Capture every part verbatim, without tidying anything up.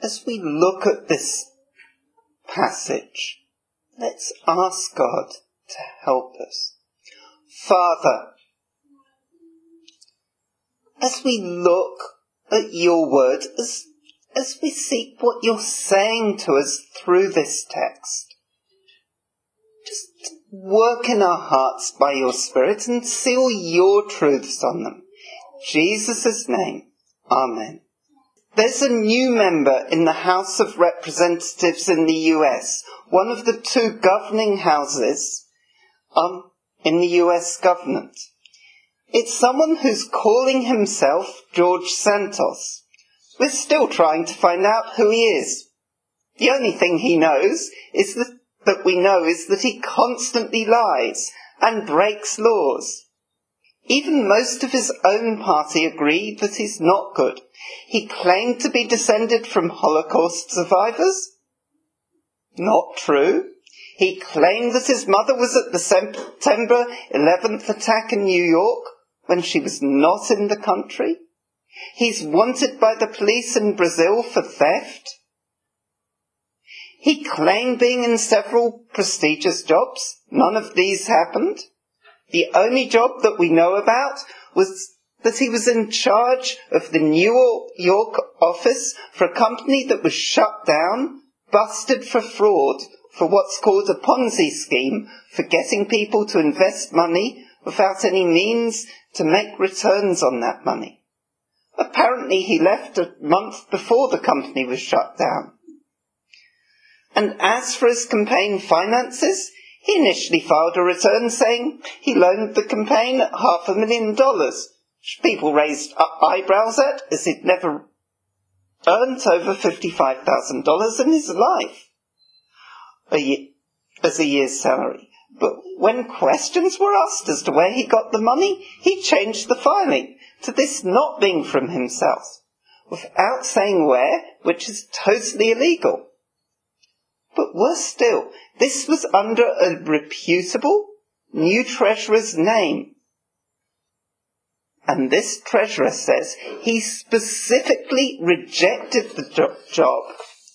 as we look at this passage, let's ask God to help us. Father, as we look at your word, as, as we seek what you're saying to us through this text, just work in our hearts by your Spirit and seal your truths on them. In Jesus' name, Amen. There's a new member in the House of Representatives in the U S, one of the two governing houses um, in the U S government. It's someone who's calling himself George Santos. We're still trying to find out who he is. The only thing he knows is that, that we know is that he constantly lies and breaks laws. Even most of his own party agree that he's not good. He claimed to be descended from Holocaust survivors. Not true. He claimed that his mother was at the September eleventh attack in New York when she was not in the country. He's wanted by the police in Brazil for theft. He claimed being in several prestigious jobs. None of these happened. The only job that we know about was that he was in charge of the New York office for a company that was shut down, busted for fraud, for what's called a Ponzi scheme, for getting people to invest money without any means to make returns on that money. Apparently he left a month before the company was shut down. And as for his campaign finances, he initially filed a return saying he loaned the campaign half a million dollars, which people raised eyebrows at, as he'd never earned over fifty-five thousand dollars in his life a year, as a year's salary. But when questions were asked as to where he got the money, he changed the filing to this not being from himself, without saying where, which is totally illegal. But worse still, this was under a reputable new treasurer's name. And this treasurer says he specifically rejected the jo- job.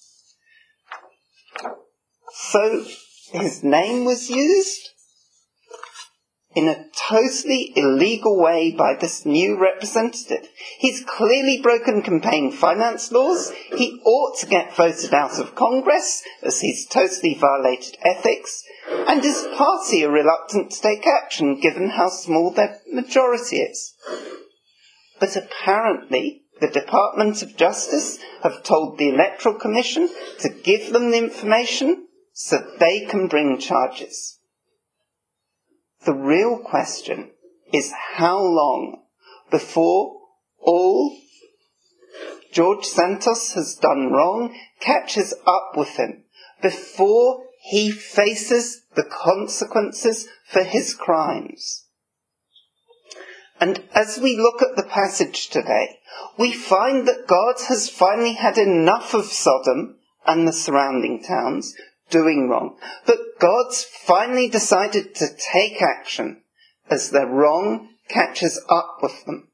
So his name was used in a totally illegal way by this new representative. He's clearly broken campaign finance laws. He ought to get voted out of Congress, as he's totally violated ethics, and his party are reluctant to take action given how small their majority is. But apparently the Department of Justice have told the Electoral Commission to give them the information so they can bring charges. The real question is how long before all George Santos has done wrong catches up with him, before he faces the consequences for his crimes. And as we look at the passage today, we find that God has finally had enough of Sodom and the surrounding towns doing wrong. But God's finally decided to take action as their wrong catches up with them.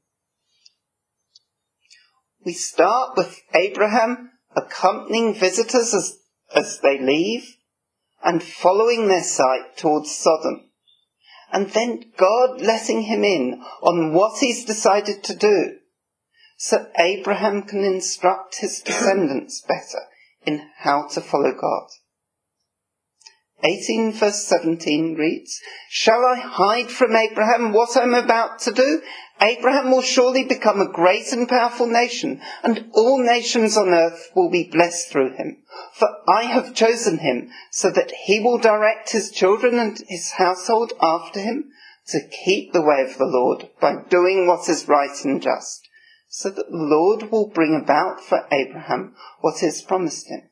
We start with Abraham accompanying visitors as, as they leave and following their sight towards Sodom. And then God letting him in on what he's decided to do, so Abraham can instruct his descendants better in how to follow God. eighteen verse seventeen reads, "Shall I hide from Abraham what I'm about to do? Abraham will surely become a great and powerful nation, and all nations on earth will be blessed through him. For I have chosen him, so that he will direct his children and his household after him, to keep the way of the Lord by doing what is right and just, so that the Lord will bring about for Abraham what is promised him."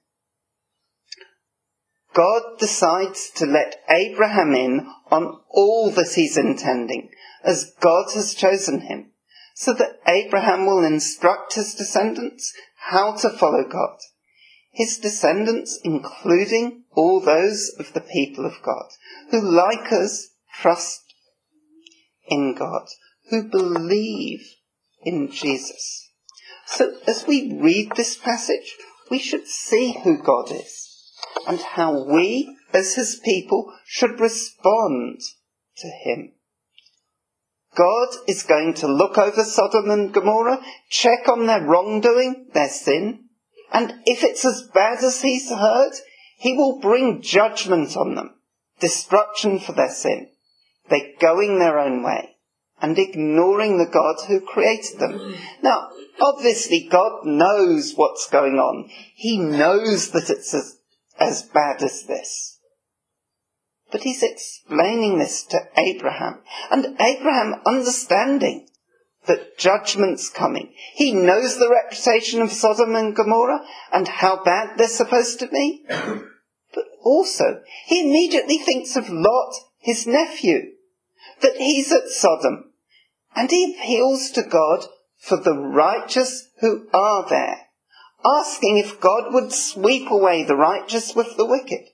God decides to let Abraham in on all that he's intending, as God has chosen him, so that Abraham will instruct his descendants how to follow God. His descendants, including all those of the people of God, who, like us, trust in God, who believe in Jesus. So as we read this passage, we should see who God is and how we, as his people, should respond to him. God is going to look over Sodom and Gomorrah, check on their wrongdoing, their sin, and if it's as bad as he's heard, he will bring judgment on them, destruction for their sin. They're going their own way and ignoring the God who created them. Now, obviously, God knows what's going on. He knows that it's as, as bad as this. But he's explaining this to Abraham. And Abraham, understanding that judgment's coming, he knows the reputation of Sodom and Gomorrah and how bad they're supposed to be. But also, he immediately thinks of Lot, his nephew, that he's at Sodom. And he appeals to God for the righteous who are there, asking if God would sweep away the righteous with the wicked.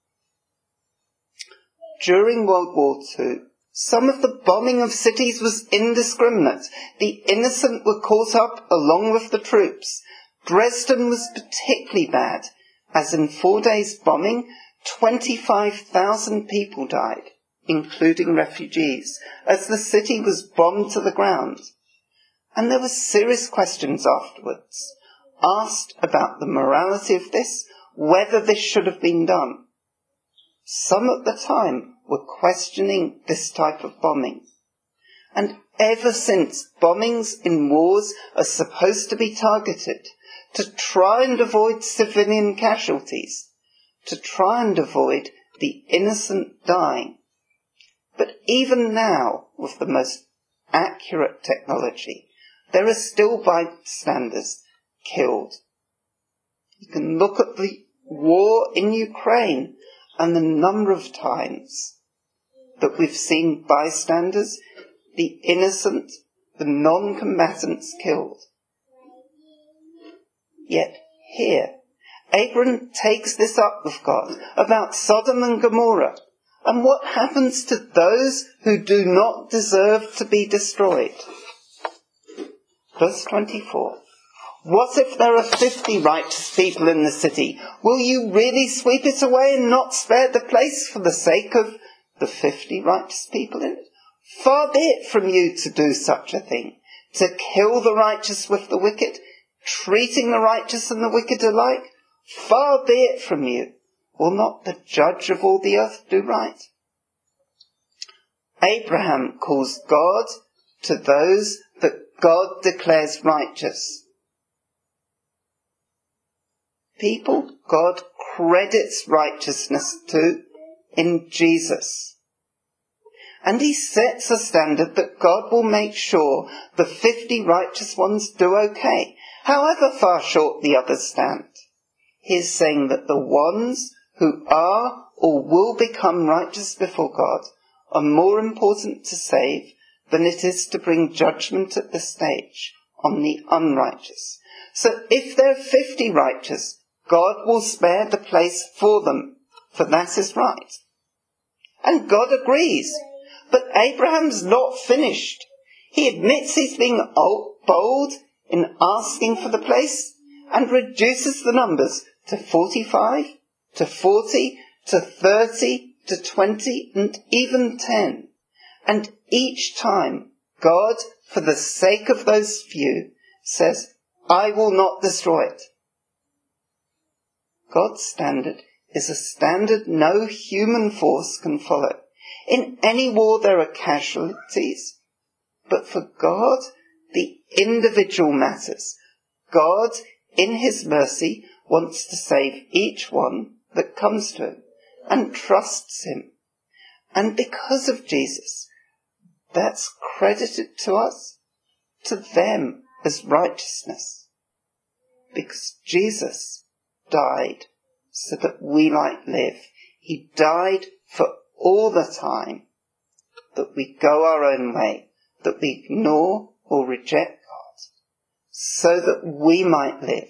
During World War Two, some of the bombing of cities was indiscriminate. The innocent were caught up along with the troops. Dresden was particularly bad, as in four days' bombing, twenty-five thousand people died, including refugees, as the city was bombed to the ground. And there were serious questions afterwards, asked about the morality of this, whether this should have been done. Some at the time were questioning this type of bombing. And ever since, bombings in wars are supposed to be targeted to try and avoid civilian casualties, to try and avoid the innocent dying. But even now, with the most accurate technology, there are still bystanders killed. You can look at the war in Ukraine and the number of times that we've seen bystanders, the innocent, the non-combatants killed. Yet here, Abraham takes this up with God about Sodom and Gomorrah and what happens to those who do not deserve to be destroyed. Verse twenty-four. What if there are fifty righteous people in the city? Will you really sweep it away and not spare the place for the sake of the fifty righteous people in it? Far be it from you to do such a thing, to kill the righteous with the wicked, treating the righteous and the wicked alike. Far be it from you. Will not the judge of all the earth do right? Abraham calls God to those that God declares righteous. People God credits righteousness to in Jesus. And he sets a standard that God will make sure the fifty righteous ones do okay, however far short the others stand. He is saying that the ones who are or will become righteous before God are more important to save than it is to bring judgment at this stage on the unrighteous. So if there are fifty righteous, God will spare the place for them, for that is right. And God agrees. But Abraham's not finished. He admits he's being bold in asking for the place and reduces the numbers to forty-five, to forty, to thirty, to twenty, and even ten. And each time, God, for the sake of those few, says, I will not destroy it. God's standard is a standard no human force can follow. In any war there are casualties, but for God, the individual matters. God, in his mercy, wants to save each one that comes to him and trusts him. And because of Jesus, that's credited to us, to them as righteousness. Because Jesus died so that we might live. He died for all the time that we go our own way, that we ignore or reject God, so that we might live.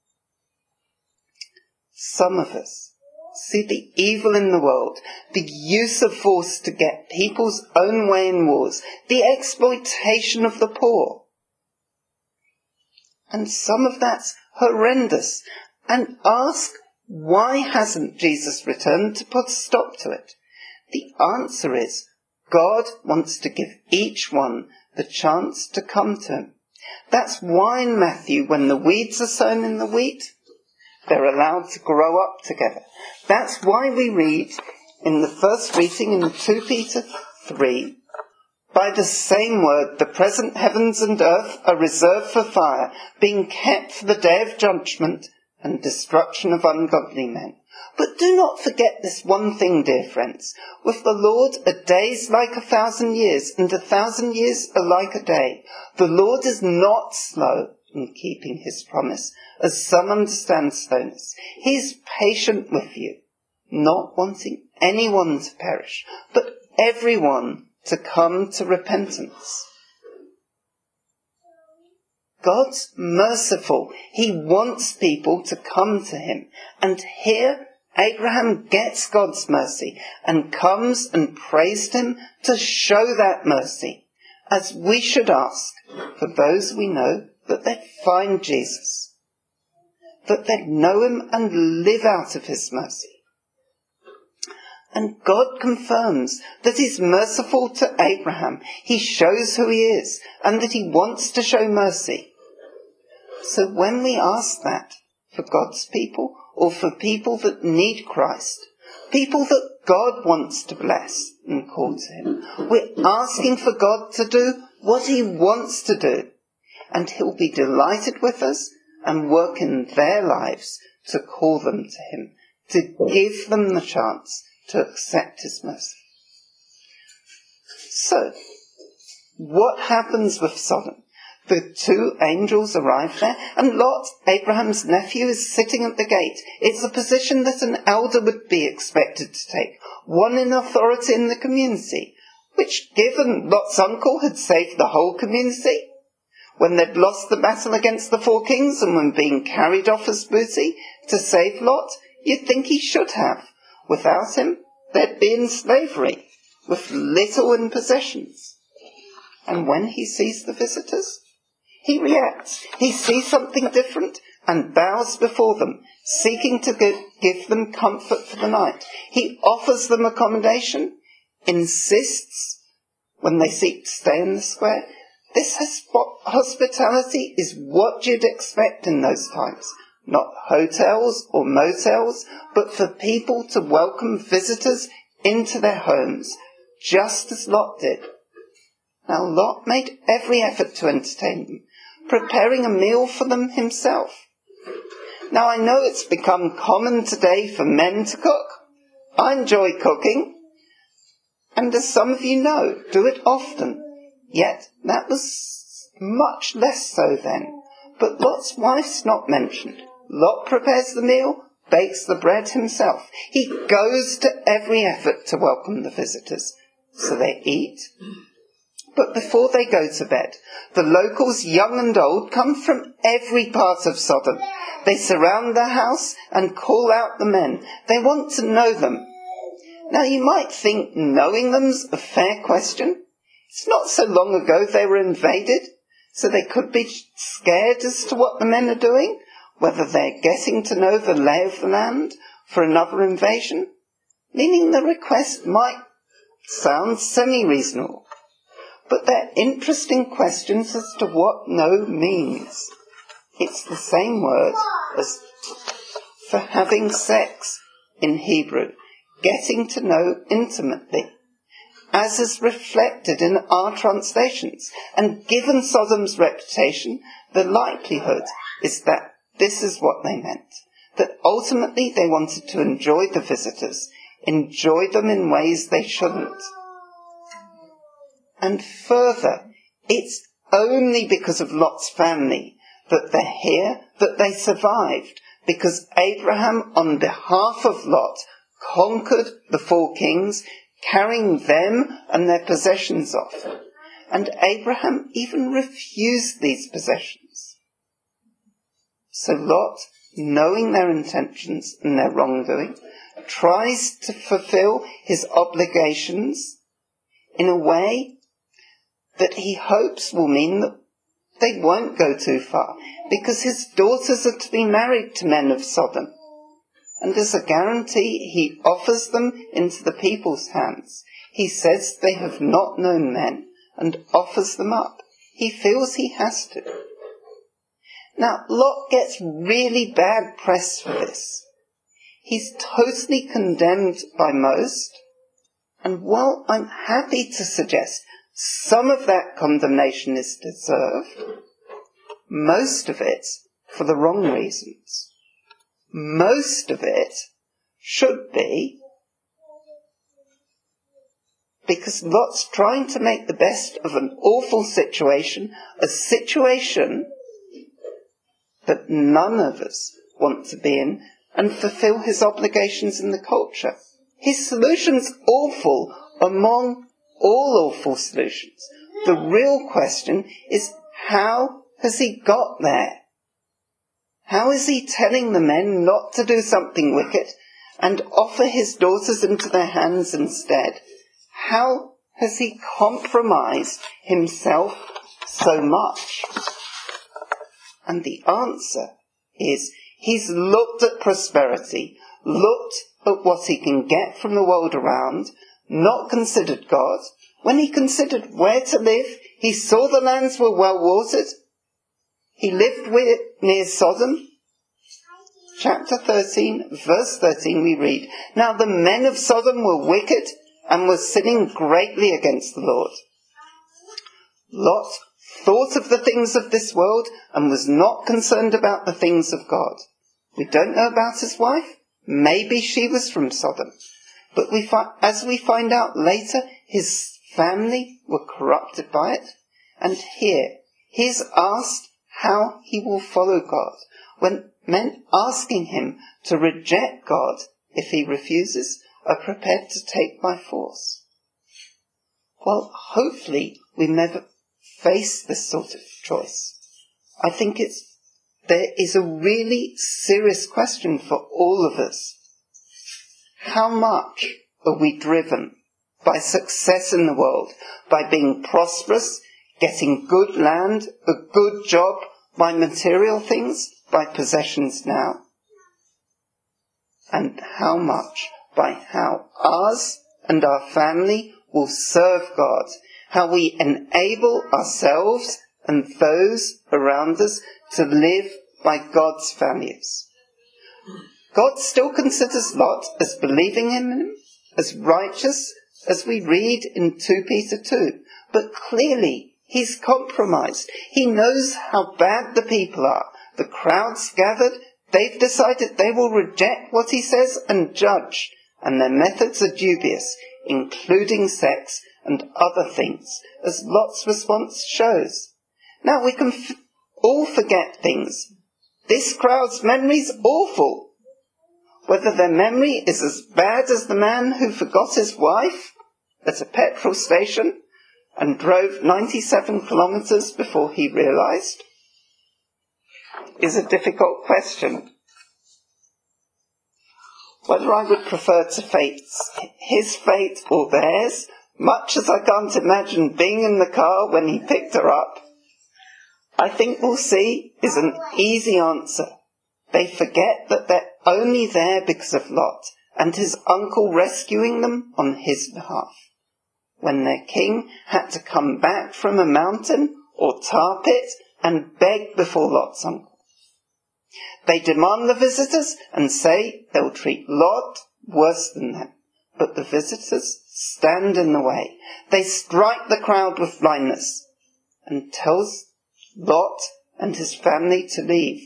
Some of us see the evil in the world, the use of force to get people's own way in wars, the exploitation of the poor. And some of that's horrendous, and ask, why hasn't Jesus returned to put a stop to it? The answer is, God wants to give each one the chance to come to him. That's why in Matthew, when the weeds are sown in the wheat, they're allowed to grow up together. That's why we read in the first reading in Second Peter three, by the same word, the present heavens and earth are reserved for fire, being kept for the day of judgment and destruction of ungodly men. But do not forget this one thing, dear friends. With the Lord, a day is like a thousand years, and a thousand years are like a day. The Lord is not slow in keeping his promise, as some understand slowness. He is patient with you, not wanting anyone to perish, but everyone to come to repentance. God's merciful. He wants people to come to him. And here, Abraham gets God's mercy and comes and prays him to show that mercy, as we should ask for those we know that they'd find Jesus, that they'd know him and live out of his mercy. And God confirms that he's merciful to Abraham. He shows who he is and that he wants to show mercy. So when we ask that for God's people, or for people that need Christ, people that God wants to bless and call to him, we're asking for God to do what he wants to do. And he'll be delighted with us and work in their lives to call them to him, to give them the chance to accept his mercy. So, what happens with Sodom? The two angels arrive there, and Lot, Abraham's nephew, is sitting at the gate. It's a position that an elder would be expected to take, one in authority in the community, which, given Lot's uncle had saved the whole community, when they'd lost the battle against the four kings and were being carried off as booty to save Lot, you'd think he should have. Without him, they'd be in slavery, with little in possessions. And when he sees the visitors, he reacts. He sees something different and bows before them, seeking to give, give them comfort for the night. He offers them accommodation, insists, when they seek to stay in the square. This hospitality is what you'd expect in those times. Not hotels or motels, but for people to welcome visitors into their homes, just as Lot did. Now Lot made every effort to entertain them, preparing a meal for them himself. Now I know it's become common today for men to cook. I enjoy cooking, and as some of you know, do it often. Yet that was much less so then. But Lot's wife's not mentioned. Lot prepares the meal, bakes the bread himself. He goes to every effort to welcome the visitors. So they eat. But before they go to bed, the locals, young and old, come from every part of Sodom. They surround the house and call out the men. They want to know them. Now you might think knowing them's a fair question. It's not so long ago they were invaded, so they could be scared as to what the men are doing, whether they're getting to know the lay of the land for another invasion, meaning the request might sound semi-reasonable. But they're interesting questions as to what know means. It's the same word as for having sex in Hebrew, getting to know intimately, as is reflected in our translations. And given Sodom's reputation, the likelihood is that this is what they meant, that ultimately they wanted to enjoy the visitors, enjoy them in ways they shouldn't. And further, it's only because of Lot's family that they're here, that they survived, because Abraham, on behalf of Lot, conquered the four kings, carrying them and their possessions off. And Abraham even refused these possessions. So Lot, knowing their intentions and their wrongdoing, tries to fulfill his obligations in a way that he hopes will mean that they won't go too far, because his daughters are to be married to men of Sodom. And as a guarantee, he offers them into the people's hands. He says they have not known men and offers them up. He feels he has to. Now, Lot gets really bad press for this. He's totally condemned by most, and while I'm happy to suggest some of that condemnation is deserved, most of it for the wrong reasons. Most of it should be because Lot's trying to make the best of an awful situation, a situation that none of us want to be in, and fulfill his obligations in the culture. His solution's awful among all awful solutions. The real question is, how has he got there? How is he telling the men not to do something wicked and offer his daughters into their hands instead? How has he compromised himself so much? And the answer is, he's looked at prosperity, looked at what he can get from the world around, not considered God. When he considered where to live, he saw the lands were well watered. He lived with, near Sodom. Chapter thirteen, verse thirteen, we read, "Now the men of Sodom were wicked and were sinning greatly against the Lord." Lot thought of the things of this world and was not concerned about the things of God. We don't know about his wife. Maybe she was from Sodom. But we fi- as we find out later, his family were corrupted by it. And here, he's asked how he will follow God, when men asking him to reject God if he refuses are prepared to take by force. Well, hopefully we never face this sort of choice. I think it's there is a really serious question for all of us. How much are we driven by success in the world, by being prosperous, getting good land, a good job, by material things, by possessions now? And how much by how ours and our family will serve God, how we enable ourselves and those around us to live by God's values. God still considers Lot as believing in him, as righteous, as we read in Second Peter two. But clearly, he's compromised. He knows how bad the people are. The crowd's gathered. They've decided they will reject what he says and judge. And their methods are dubious, including sex and other things, as Lot's response shows. Now, we can f- all forget things. This crowd's memory's awful. Whether their memory is as bad as the man who forgot his wife at a petrol station and drove ninety-seven kilometres before he realised, is a difficult question. Whether I would prefer to face his fate or theirs, much as I can't imagine being in the car when he picked her up, I think we'll see is an easy answer. They forget that they're only there because of Lot and his uncle rescuing them on his behalf, when their king had to come back from a mountain or tar pit and beg before Lot's uncle. They demand the visitors and say they'll treat Lot worse than them, but the visitors stand in the way. They strike the crowd with blindness and tells Lot and his family to leave.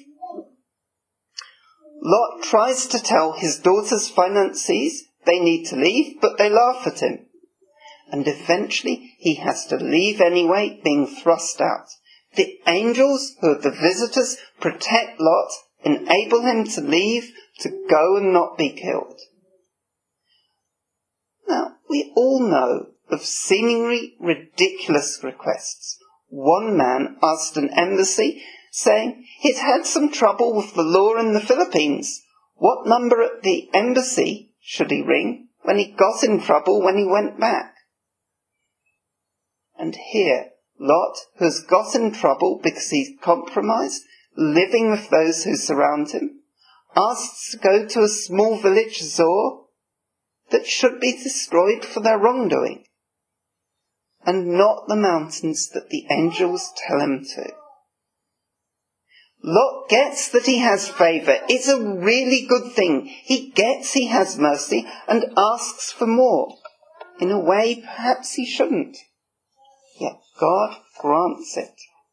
Lot tries to tell his daughter's financiers they need to leave, but they laugh at him. And eventually he has to leave anyway, being thrust out. The angels, who are the visitors, protect Lot, enable him to leave, to go and not be killed. Now, we all know of seemingly ridiculous requests. One man asked an embassy, saying he'd had some trouble with the law in the Philippines. What number at the embassy should he ring when he got in trouble when he went back? And here, Lot, who has got in trouble because he's compromised, living with those who surround him, asks to go to a small village, Zoar, that should be destroyed for their wrongdoing, and not the mountains that the angels tell him to. Lot gets that he has favour. It's a really good thing. He gets he has mercy and asks for more. In a way, perhaps he shouldn't. Yet God grants it.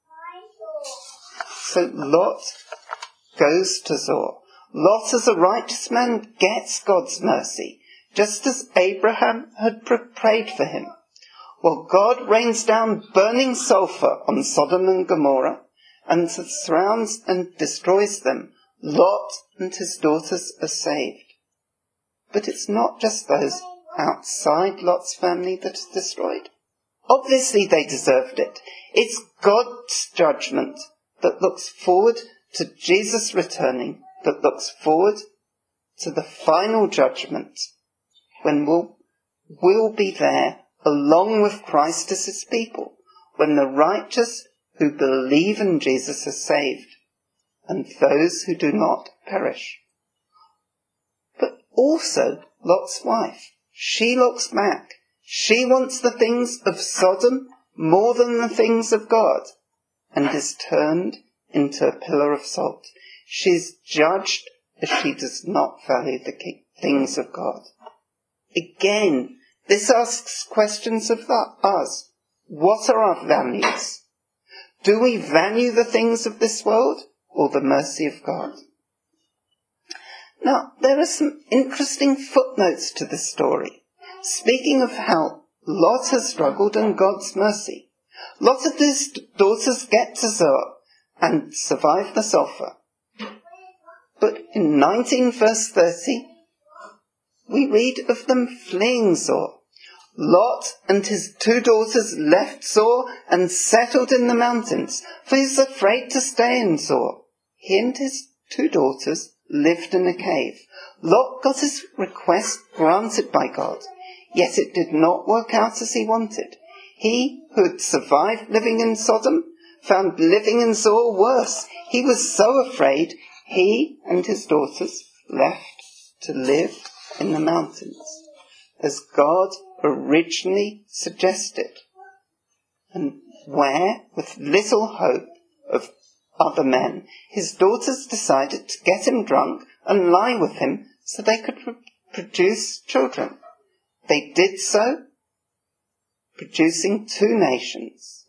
So Lot goes to Zoar. Lot, as a righteous man, gets God's mercy, just as Abraham had prayed for him. Well, God rains down burning sulphur on Sodom and Gomorrah, and surrounds and destroys them. Lot and his daughters are saved. But it's not just those outside Lot's family that are destroyed. Obviously they deserved it. It's God's judgment that looks forward to Jesus returning, that looks forward to the final judgment, when we'll, we'll be there along with Christ as his people, when the righteous who believe in Jesus are saved, and those who do not perish. But also Lot's wife. She looks back. She wants the things of Sodom more than the things of God, and is turned into a pillar of salt. She's judged as she does not value the things of God. Again, this asks questions of us. What are our values? Do we value the things of this world or the mercy of God? Now, there are some interesting footnotes to this story, speaking of how Lot has struggled and God's mercy. Lot and his daughters get to Zoar and survive the sulphur. But in nineteen verse thirty, we read of them fleeing Zoar. Lot and his two daughters left Zoar and settled in the mountains, for he was afraid to stay in Zoar. He and his two daughters lived in a cave. Lot got his request granted by God, yet it did not work out as he wanted. He, who had survived living in Sodom, found living in Zoar worse. He was so afraid, he and his daughters left to live in the mountains, as God originally suggested, and where, with little hope of other men, his daughters decided to get him drunk and lie with him so they could re- produce children. They did so, producing two nations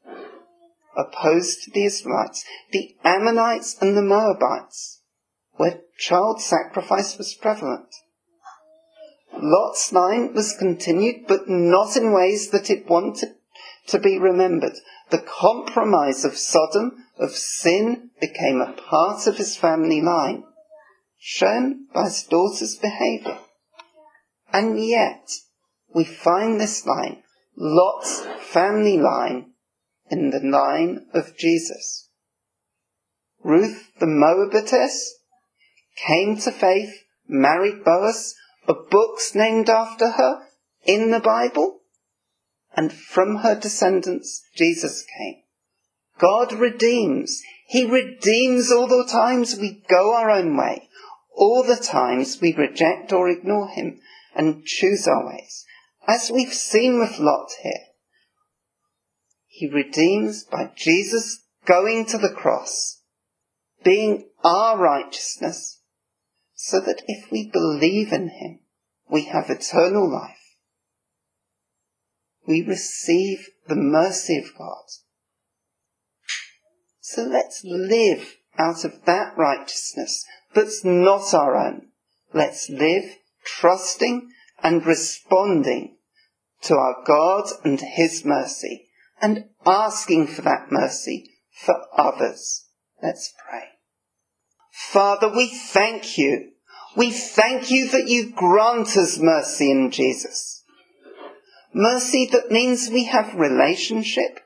opposed to the Israelites, the Ammonites and the Moabites, where child sacrifice was prevalent. Lot's line was continued, but not in ways that it wanted to be remembered. The compromise of Sodom, of sin, became a part of his family line, shown by his daughter's behaviour. And yet, we find this line, Lot's family line, in the line of Jesus. Ruth the Moabitess came to faith, married Boaz, a book's named after her in the Bible, and from her descendants Jesus came. God redeems. He redeems all the times we go our own way, all the times we reject or ignore him and choose our ways. As we've seen with Lot here, he redeems by Jesus going to the cross, being our righteousness, so that if we believe in him, we have eternal life. We receive the mercy of God. So let's live out of that righteousness that's not our own. Let's live trusting and responding to our God and his mercy, and asking for that mercy for others. Let's pray. Father, we thank you. We thank you that you grant us mercy in Jesus. Mercy that means we have relationship.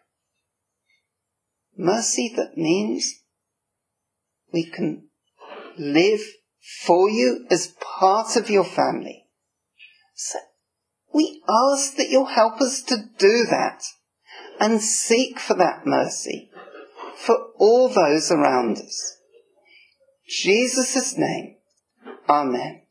Mercy that means we can live for you as part of your family. So we ask that you'll help us to do that and seek for that mercy for all those around us. In Jesus' name, amen.